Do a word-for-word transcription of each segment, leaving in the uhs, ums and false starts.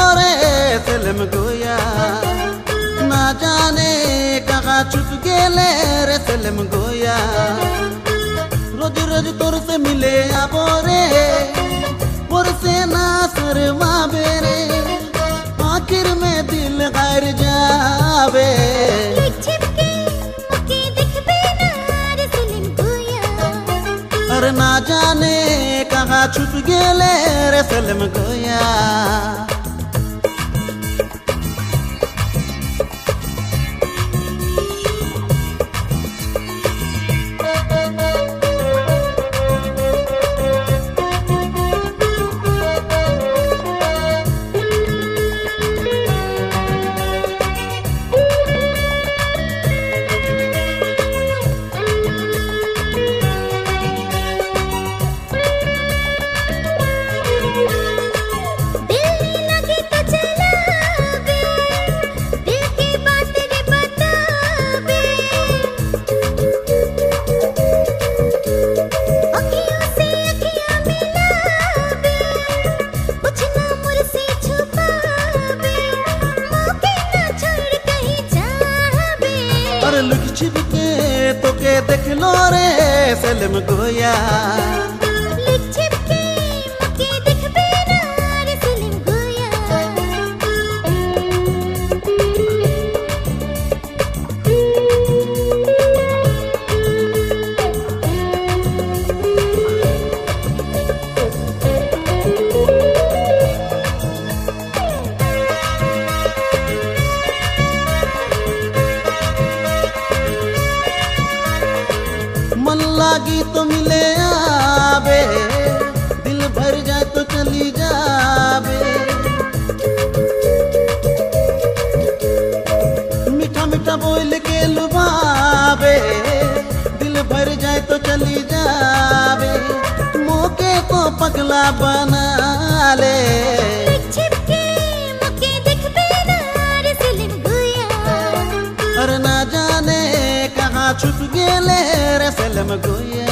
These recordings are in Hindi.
रे फिल्म गोया, ना जाने कहाँ छुप गेले रे फिल्म गोया। रोज रोज तोर से मिले आबो रे, मोर से ना शर्मा बेरे, आखिर में दिल गैर जावे। अरे ना जाने कहाँ छुप गेले रे फिल्म गोया। लुक छिप के तो के देख लो रे फिल्म गोया। लुक छिप के मके देख बेना रे फिल्म गोया। मन लागी तो मिले आबे, दिल भर जाए तो चली जाबे। मीठा मीठा बोल के लुभावे, दिल भर जाए तो चली जाबे। मौके को पगला बना ले। अरे ना जाने कहाँ छुप गेले रे फिल्म गोया।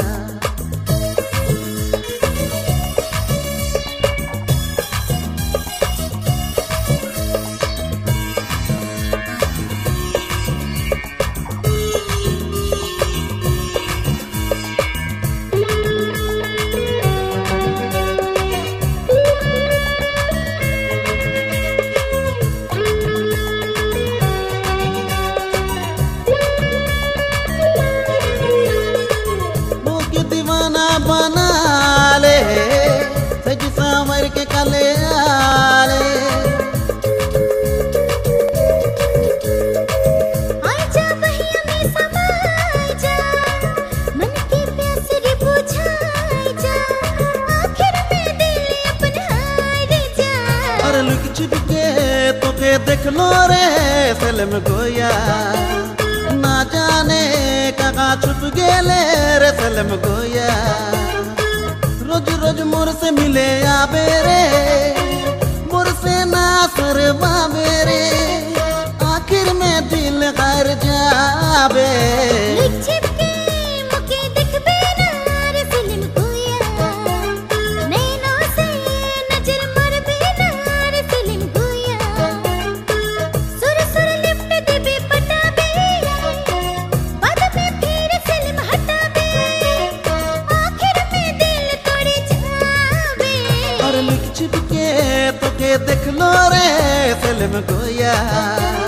बना ले सज सांवर के कले आले। आजा बहिया में समा जा, मन की प्यास रे बुझाई जा, आखिर में दिल अपना हार जा। और लुक छिप के तो के देख लो रे फिल्म गोया, ना जाने कहाँ छुप गेले रे फिल्म गोया। रोज रोज मोर से मिले आबे रे, मोर से ना शर्मा बेरे, आखिर में दिल गैर जावे। लुक छिप के मके देख बेना रे फिल्म गोया। नैनों से नजर मार बेना रे फिल्म गोया। सुर सुर लिफ्ट देबे पटाबे, बाद में फिर फिल्म हटाबे, आखिर में दिल तोड़ जावे। और लुक छिप के तो के देख लो रे फिल्म गोया।